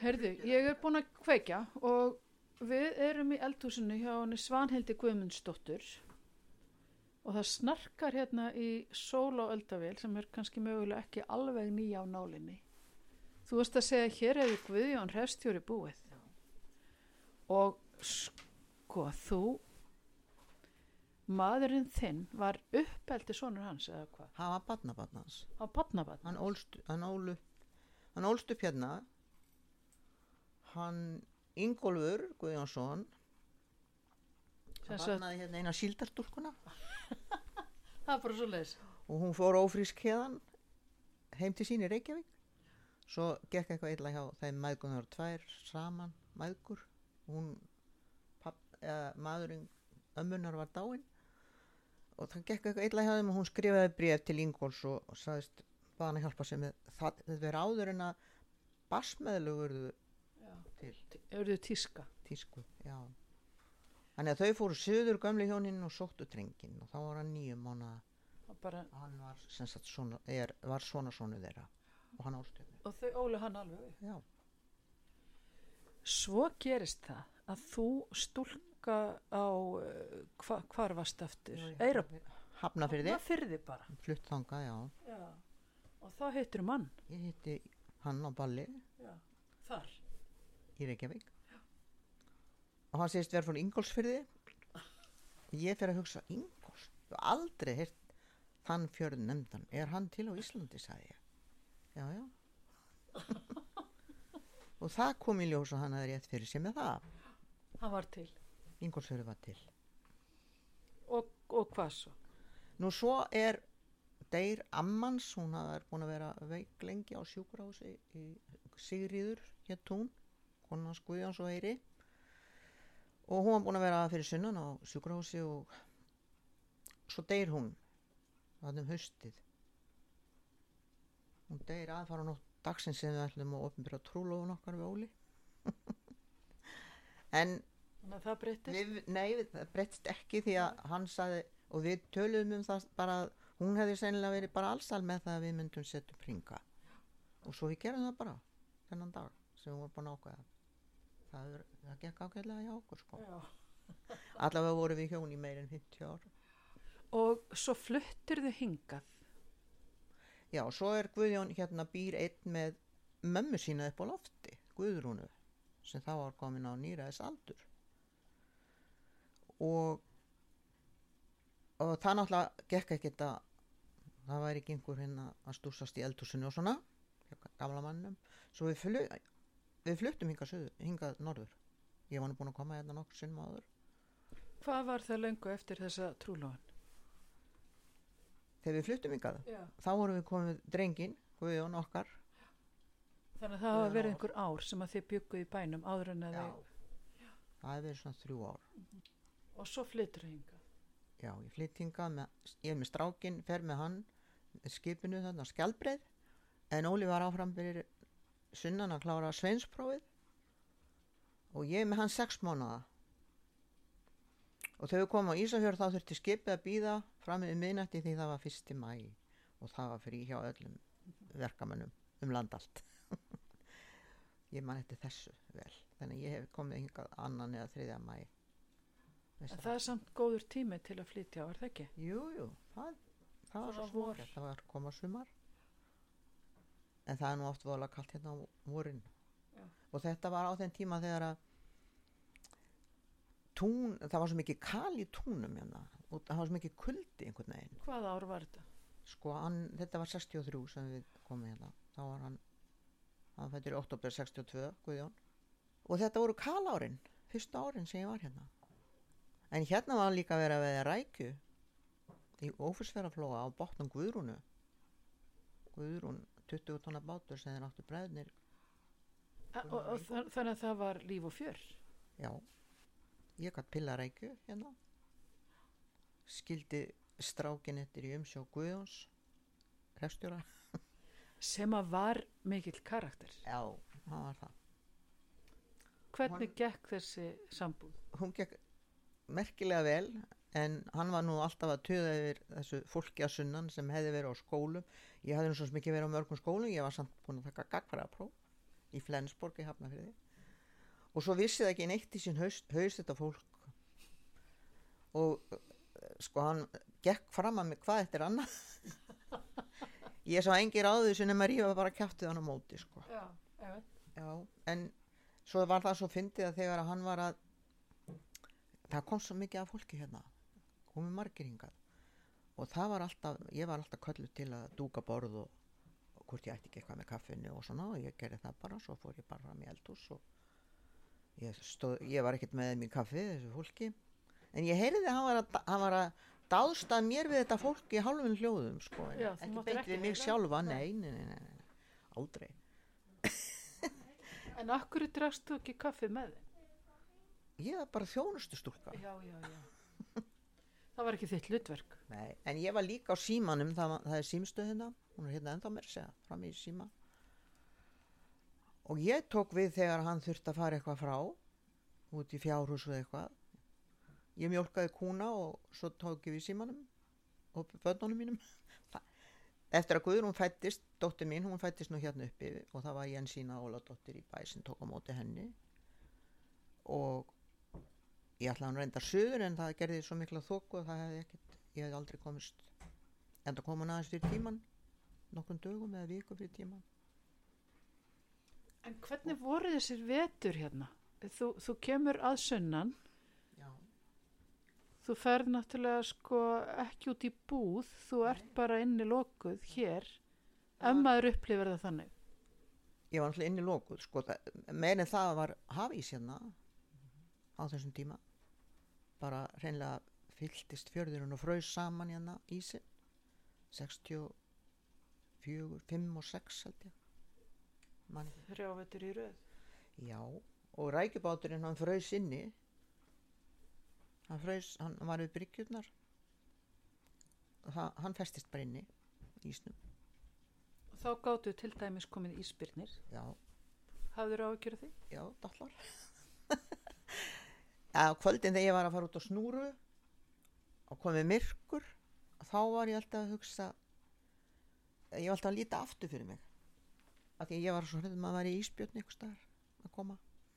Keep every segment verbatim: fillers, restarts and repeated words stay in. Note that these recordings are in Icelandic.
Heyrðu, ég er búin að kveikja og við erum í eldhúsinu hjá henni Svanhildi Guðmundsdóttur og það snarkar hérna í sól á eldavél sem er kannski mögulega ekki alveg nýja á nálinni. Þú veist að segja hér hefur Guðjón hreppstjóri búið. Og sko, þú, maðurinn þinn var uppeldi sonur hans eða hvað? Hann var barnabarn hans. Á barnabarn? Hann ólst, hann ólu, hann ólst upp hérna. Hann Ingólfur Guðjónsson, hann barnaði hérna eina síldardúlkuna. Það er bara svo leis. Og hún fór ófrísk hérðan heim til sín í Reykjavík. Svo gekk eitthvað illa hjá þeim mæðgunar tvær saman, mæðgur. Hún, papp, eða, maðurinn ömmunar var dáinn. Og það gekk eitthvað illa hjá þeim og hún skrifaði bréf til Ingóls og, og sagðist bað hann að hjálpa sig með það. Þetta verið áður en að barsmeðlug urðu til. Urðu tíska. Tísku, já. Þannig að þau fóru suður gömlu hjónin og sóttu drenginn og þá var hann níu mánaða. Bara... Hann var, sem sagt, svona, er, var svona sonu þeirra og hann ólst upp. Og þau ólu hann alveg? Já. Svo gerist það að þú stúlka á, hva, hvar varst eftir? Eira... Hafnarfirði. Hafnarfirði bara. Flutt þangað, já. Já. Og þá heitir mann? Ég heiti hann á balli. Já. Þar? Í Reykjavík. Og hann segist verið frá Ingólfsfirði. Ég fer að hugsa, Ingóls? Ég hef aldrei heyrt þann fjörð nefndan. Er hann til á Íslandi, sagði ég. Já, já. Og það kom í ljós og hann hafði rétt fyrir sig með það. Hann var til? Ingólfsfirði var til. Og, og hvað svo? Nú svo er deyr ammans, hún hafði búin að vera veik lengi á sjúkrahúsi í Sigríður, hér tún, konan hans Guðjóns og Eyri. Og hún var búin að vera fyrir sunnan á sjúkrahúsi og svo deyr hún þarna um haustið. Hún deyr aðfara nótt dagsins sem við ætlum að opinbera trúlofun okkar við Óli. En það breyttist? Við, nei, það breyttist ekki því að hann sagði, og við töluðum um það bara að hún hefði sennilega verið bara allsal með það að við myndum setja upp hringa. Og svo við gerum það bara þennan dag sem við vorum búin að ákveða. Það, er, það gekk ágætlega hjá okkur sko. Allavega voru við hjón í meir en fimmtíu ár. Og svo fluttir þið hingað? Já, svo er Guðjón hérna býr einn með mömmu sína upp á lofti, Guðrúnu, sem þá var komin á níræðis aldur. Og, og það náttúrulega gekk ekkert að það væri ekki einhver hérna að stúsast í eldhúsinu og svona, gamla mannum. Svo við fluttum Við fluttum hingað, suður, hingað norður. Ég var nú búin að koma hérna nokkur sinnum áður. Hvað var það löngu eftir þessa trúlofun? Þegar við fluttum hingað, Já. Þá vorum við komið drenginn, Guðjón okkar. Þannig að það hafa verið einhver ár sem að þið bjugguð í bænum áður en að Já. þið... Já. Það hefur verið svona þrjú ár. Mm-hmm. Og svo flyttur þið hingað? Já, ég flytt hingað, með, ég er með strákinn, fer með hann, skipinu þarna Skjaldbreið, en Óli var áfram fyrir sunnan að klára sveinsprófið og ég með hann sex mánaða og þegar við komum á Ísafjörð þá þurfti skipið að bíða fram með miðnætti því það var fyrsta maí og það var frí hjá öllum verkamönnum um land allt. Ég man eftir þessu vel, þannig að ég hef komið hingað annan eða þriðja maí. En það er samt góður tími til að flytja, var það ekki? Jú, jú, það, það var svo smór, það var koma sumar. En það er nú oft voðalega kalt hérna á vorin. Já. Og þetta var á þeim tíma þegar að tún, það var svo mikið kal í túnum hérna og það var svo mikið kuldi einhvern veginn. Hvað ár var þetta? Sko, hann, þetta var sextíu og þrjú sem við komum hérna. Þá var hann, hann fættur í október sextíu og tvö, Guðjón. Og þetta voru kalárin, fyrsta árin sem ég var hérna. En hérna var líka verið að veðja rækju í Ófeigsfjarðarflóa á botnum Guðrúnu. Guðrún tuttugu tonna bátur sem þeir áttu bræðnir. Og, og, og þannig að það var líf og fjör? Já. Ég gat pillarækju hérna. Skildi strákin eftir í umsjá Guðjóns, hreppstjóra. Sem að var mikill karakter? Já, það var það. Hvernig hún, gekk þessi sambúð? Hún gekk merkilega vel. En hann var nú alltaf að tuða yfir þessu fólki að sunnan sem hefði verið á skólum. Ég hafði nú svo mikið verið á mörgum skólum, ég var samt búin að taka gagnfræðapróf. í Flensborg í Hafnarfirði og svo vissi það ekki neitt í sín haus, haus þetta fólk og sko hann gekk fram að mig hvað þetta er annað ég sá engin ráð þessu nema að rífa bara kjáttið hann á móti sko. Já, ef. Já, en svo var það svo fyndið að þegar hann var að það kom svo mikið af fólki hérna komið margir hingað og það var alltaf, ég var alltaf kölluð til að dúka borð og, og hvort ég ætti ekki eitthvað með kaffinu og svona og ég gerði það bara, svo fór ég bara fram í eldhús og ég, stóð, ég var ekkert með mér kaffi þessu fólki en ég heyrði að hann var að, hann var að dáðstað mér við þetta fólk í hálfum hljóðum sko, Já, ekki beint við mig sjálfa, nei, nei, nei, nei, nei, aldrei. En akkur drakst þú ekki kaffi með þig? Ég var bara þjónustustúlka. Já, já, já. Það var ekki þitt hlutverk. Nei, en ég var líka á símanum, það, það er símstöðina, hún er hérna ennþá mér segja, fram í síma. Og ég tók við þegar hann þurfti að fara eitthvað frá, út í fjárhús og eitthvað. Ég mjólkaði kúna og svo tók ég við símanum og börnunum mínum. Eftir að Guðrún fættist, dóttir mín, hún fættist nú hérna uppi og það var Jensína Óladóttir í bæ sem tók á móti henni. Og ég ætlaði hann reyndar suður en það gerði svo mikla þoku og það hefði ekkert, ég hefði aldrei komist. En það kom hann aðeins fyrir tíman, nokkrum dögum eða viku fyrir tíman. En hvernig voru þessir vetur hérna? Þú, þú kemur að sunnan. Já. Þú ferð náttúrulega sko ekki út í búð, þú ert bara inni lokuð hér, ef maður upplifir það þannig. Ég var náttúrulega inni lokuð, sko, meðan það var hafís hérna á þessum tíma. Bara hreinlega fylltist fjörðurinn og fraus saman hérna ísinn, sextíu og fjögur, fimm og sex held ég. Þrjá vetur í röð. Já, og rækjubáturinn hann fraus inni. Hann fraus, hann var við bryggjurnar og hann festist bara inni í ísnum. Og þá gátu til dæmis komið ísbirnir. Já. Hafður á að gera því? Já, dallar. Já, kvöldin þegar ég var að fara út á snúru og komið myrkur, þá var ég alltaf að hugsa, ég var alltaf að líta aftur fyrir mig. Af því ég var svo hrædd um að vera í ísbjörn einhvers staðar að koma.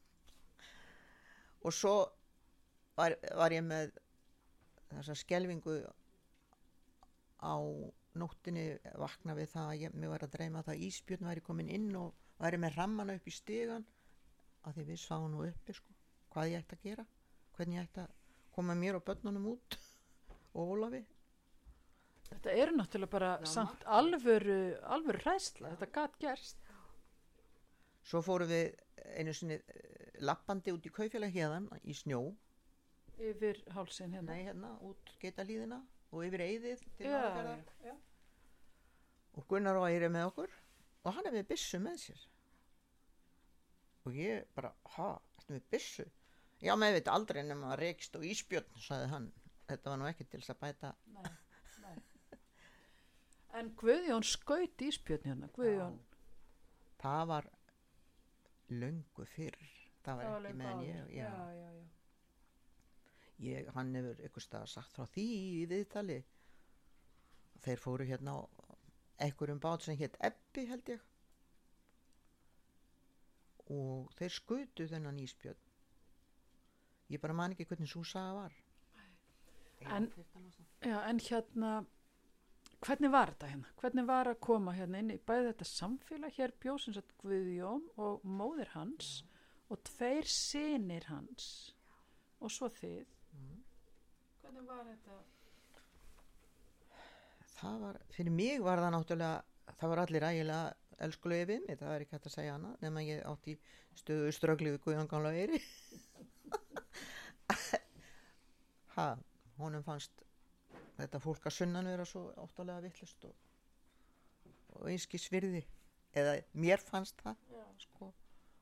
Og svo Var, var ég með þessa skelfingu á nóttinni vakna við það að ég, mér var að dreyma það að ísbjörn væri komin inn og væri með rammana upp í stigan að því við sváum nú uppi sko, hvað ég ætti að gera, hvernig ég ætti að koma mér og börnunum út og Ólafi. Þetta er náttúrulega bara Já, samt alvöru, alvöru hræðsla, þetta gat gerst. Svo fórum við einu sinni lappandi út í Kaupfélag héðan í snjó. Yfir hálsinn hérna? Nei, hérna, út Geitalíðina og yfir Eiðið til já, Norðfjarðar. Já, já. Og Gunnar og Æri með okkur og hann er með byssu með sér. Og ég bara, ha, ertu með byssu? Já, með veit aldrei nema að rekst og ísbjörn, sagði hann. Þetta var nú ekki til þess að bæta. Nei, nei. En Guðjón skaut ísbjörn hérna, Guðjón. Já, það var löngu fyrr. Það var, það var ekki meðan ég. Já, já, já. já. Ég, hann hefur einhvers staðar sagt frá því í viðtali. Þeir fóru hérna á einhverjum bát sem hétt Ebbi held ég. Og þeir skutu þennan ísbjörn. Ég bara man ekki hvernig sú saga var. En, já, en hérna, hvernig var þetta hérna? Hvernig var að koma hérna inn í bæði þetta samfélag hér bjósins að Guðjón og móðir hans já. Og tveir synir hans og svo þið. Mm. Hvernig var þetta? Það var, fyrir mig var það náttúrulega, það var allir ægilega elskulegi við mig, það er ekki hægt að segja annað, nema ég átti stöðu ströggli við Guðjón gamla Eyri. Ha, honum fannst þetta fólk að sunnan vera svo óttalega vitlaust og, og einskis virði, eða mér fannst það, Já. Sko.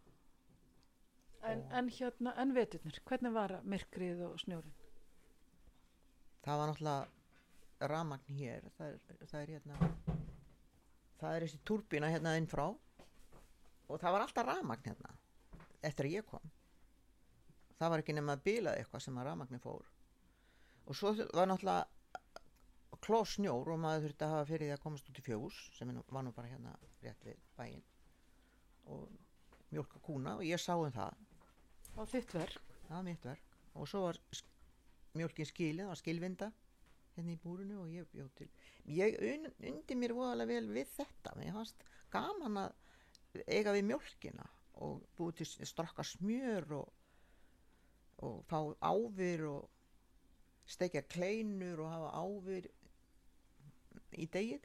En, en hérna, en veturnir, hvernig var myrkrið og snjórinn? Það var náttúrulega rafmagn hér, það er, það er hérna, það er þessi túrbína hérna inn frá og það var alltaf rafmagn hérna, eftir að ég kom. Það var ekki nema að bilaði eitthvað sem að rafmagni fór. Og svo var náttúrulega klósnjór og maður þurfti að hafa fyrir því að komast út í fjós, sem var nú bara hérna rétt við bæinn. Og mjólka kúna og ég sá um það. á þitt verk. Það var mitt verk. Og svo var sk- mjólkin skilið, það var skilvinda hérna í búrinu og ég bjóð til. Ég un, undi mér voðalega vel við þetta. Mér fannst gaman að eiga við mjólkina og búið til strakka smjör og, og fá ávir og steikja kleinur og hafa ávir í degið.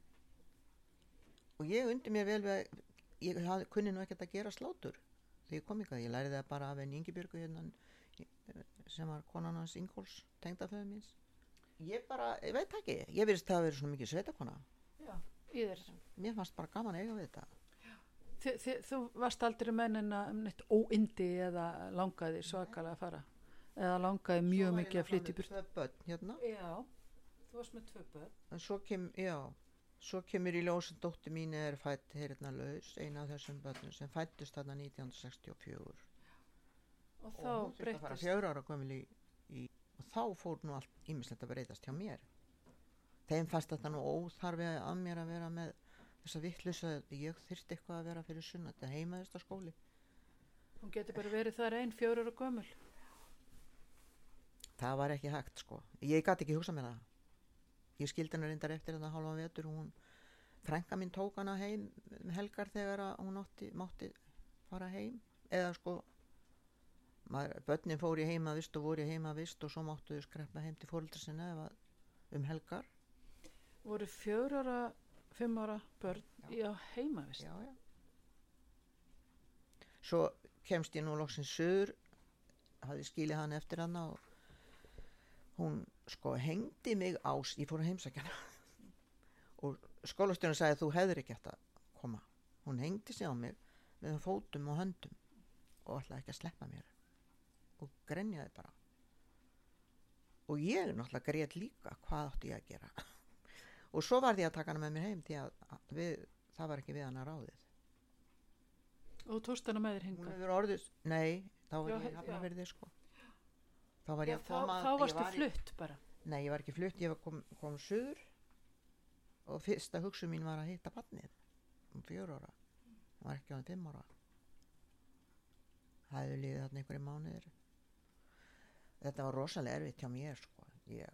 Og ég undi mér vel við að ég hafði, kunni nú ekkert að gera slátur þegar ég kom ykkar. Ég lærði það bara af henni Ingibjörgu hérna sem var konan hans Ingóls, tengdaföður míns. Ég bara, ég veit ekki, ég virðist það að vera svona mikið sveitakona. Já, í þér. Mér fannst bara gaman að eiga við þetta. Þi, þi, þú varst aldrei mennina um neitt óindi eða langaði svakalega að fara? Eða langaði mjög mikið að flytja í burt? Svo var ég náttúrulega með tvö börn hérna. Já, þú varst með tvö börn. En svo kem, já, svo kemur í ljós að dóttir mín er fædd heyrnarlaus, eina af þessum börnum sem fæddust þarna nítján hundruð sextíu og fjögur. Og Og þá hún þurfti að fara breyttist. fjögur ára gömul í, í og þá fór nú allt ýmislegt að breytast hjá mér. Þeim fannst þetta nú óþarfi að mér að vera með þessa vitleysu að ég þyrfti eitthvað að vera fyrir sunna, þetta heimaðist á skóli. Hún getur bara verið þar einn fjögur ára gömul. Það var ekki hægt sko. Ég gat ekki hugsað mér það. Ég skildi hennar reyndar eftir þetta hálfan vetur. Hún, frænka mín tók hana heim um helgar þegar að hún átti, mátti fara heim. Eða sko, maður, börnin fór í heimavist og voru í heimavist og svo máttu þau skreppa heim til foreldra sinna ef að um helgar. Voru fjögur ára, fimm ára börn í á heimavist. Já, já. Svo kemst ég nú loksins suður, hafði skilið hann eftir hana og hún sko hengdi mig á, ég fór að heimsækja hana og skólastjórinn sagði þú hefðir ekki hægt að koma. Hún hengdi sig á mig með fótum og höndum og ætlaði ekki að sleppa mér og grenjaði bara. Og ég náttúrulega grét líka, hvað átti ég að gera? Og svo varð ég að taka hana með mér heim því að við, það var ekki við hana ráðið. Og þú tókst hana með þér Hún hingað. hefur orðið, nei, þá var Já, ég he- í Hafnarfirði sko. Þá var Já, ég að þá, koma. þá ég varstu var í- flutt bara. Nei, ég var ekki flutt, ég var kom, kom suður og fyrsta hugsun mín var að hitta barnið um fjör ára. Það var ekki á fimm ára. Það hefði liðið þarna einhverjum mánuðir. Þetta var rosalega erfitt hjá mér sko. Ég,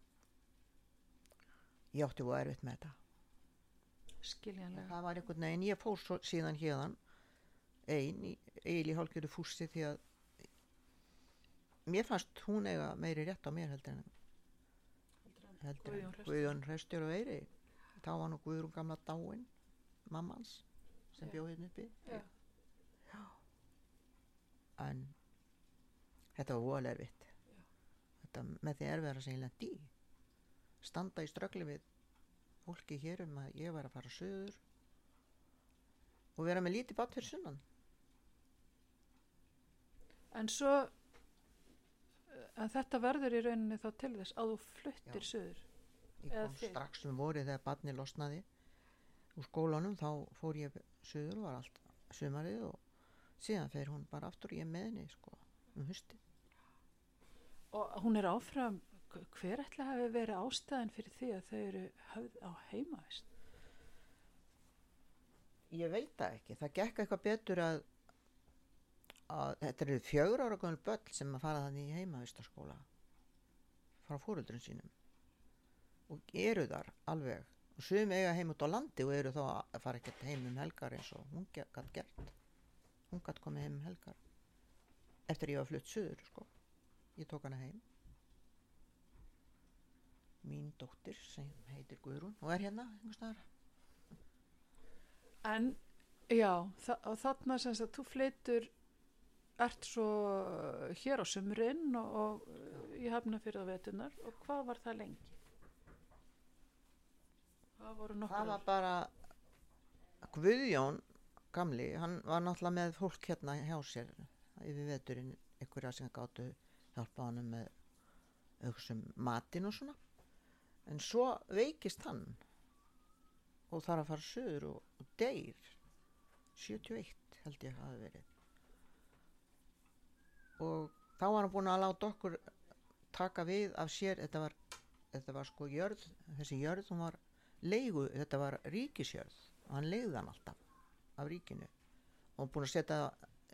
ég átti voða erfitt með þetta. Skiljanlega. Það var einhvern veginn, ég fór svo, síðan hérðan ein í, eiginlega í hálfgerðu fússi því að mér fannst hún eiga meiri rétt á mér heldur en heldur en Guðjón Hreppstjóri. Guðjón Hreppstjóri og Eyri. Þá var nú Guðrún gamla dáin, mammans sem Já. bjó hérna uppi. Já. En þetta var voðalega erfitt. Þetta með því erfiðara sem ég lenti í. Standa í ströggli við fólki hér um að ég var að fara suður og vera með lítið barn fyrir sunnan. En svo, en þetta verður í rauninni þá til þess að þú fluttir Já. suður. Ég Eða kom þig. strax um vorið þegar barnið losnaði úr skólanum, þá fór ég suður og var allt sumarið og síðan fer hún bara aftur ég með henni sko um haustið. Og hún er áfram, hver ætla hafi verið ástæðan fyrir því að þau eru höfð á heimavist? Ég veit það ekki, það gekk eitthvað betur að, að þetta eru fjögur ára gömul börn sem að fara þannig í heimavistaskóla frá foreldrum sínum og eru þar alveg og sum eiga heim út á landi og eru þá að fara ekkert heim um helgar eins og hún gætt gert. Hún gætt komið heim um helgar eftir ég var flutt suður sko. Ég tók hana heim. Mín dóttir sem heitir Guðrún og er hérna einhvers staðar. En, já, þa og þarna sem sagt, þú flytur, ert svo hér á sumrin og, og í Hafnarfirði á veturnar og hvað var það lengi? Það voru nokkur Það var bara Guðjón gamli, hann var náttúrulega með fólk hérna hjá sér yfir veturinn, einhverja sem gátu hjálpa honum með auksum matinn og svona. En svo veikist hann og þarf að fara suður og, og deyr sjötíu og eitt held ég hafi verið. Og þá var hann búinn að láta okkur taka við af sér, þetta var, þetta var sko jörð, þessi jörð, hún var leigu, þetta var ríkisjörð og hann leigði hann alltaf af ríkinu og búinn að setja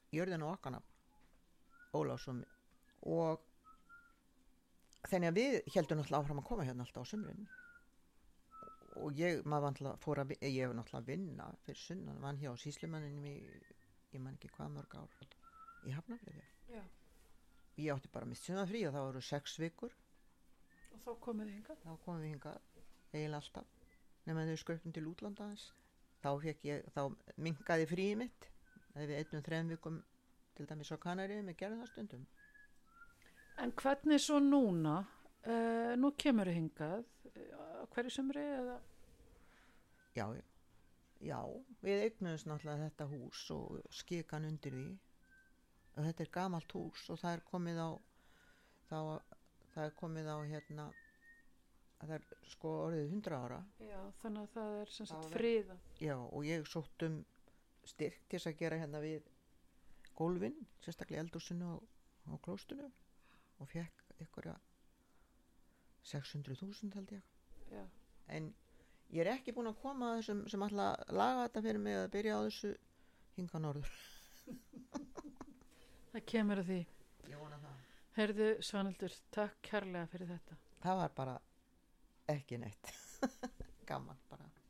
jörðin á okkar nafn, Ólafsson, og þannig að við heldum náttúrulega áfram að koma hérna alltaf á sumrin, og ég, maður náttúrulega fór að, vi- ég hef náttúrulega að vinna fyrir sunnan, vann hjá sýslumanninum í, ég man ekki hvað mörg ár, í Hafnarfirði. Já. Ég átti bara mitt sunnafrí og það voru sex vikur, Og þá komið þið hingað? þá komum við hingað, eiginlega alltaf, nema þau sköptum til útlanda aðeins. Þá fekk ég, þá minkaði fríið mitt, þegar við einnum þrem vikum, til dæmis á Kanaríu, með gerðum það stundum. En hvernig svo núna, uh, nú kemur þið hingað, uh, hverju sumri eða? Já, já, já, við eignumst náttúrulega þetta hús og skikan undir því, og þetta er gamalt hús og það er komið á, þá, það er komið á hérna, það er sko orðið hundrað ára. Já, þannig að það er sem Það sagt var- friða. Já, og ég sótt um styrk til þess að gera hérna við gólfin, sérstaklega í eldhúsinu og, og klóstinu, og fekk einhverja sex hundruð þúsund held ég. Já. En ég er ekki búin að koma að þessum sem ætla að laga þetta fyrir mig að byrja á þessu hinga norður. Það kemur að því. Ég vona það. Heyrðu Svanhildur, takk kærlega fyrir þetta. Það var bara ekki neitt. Gaman bara.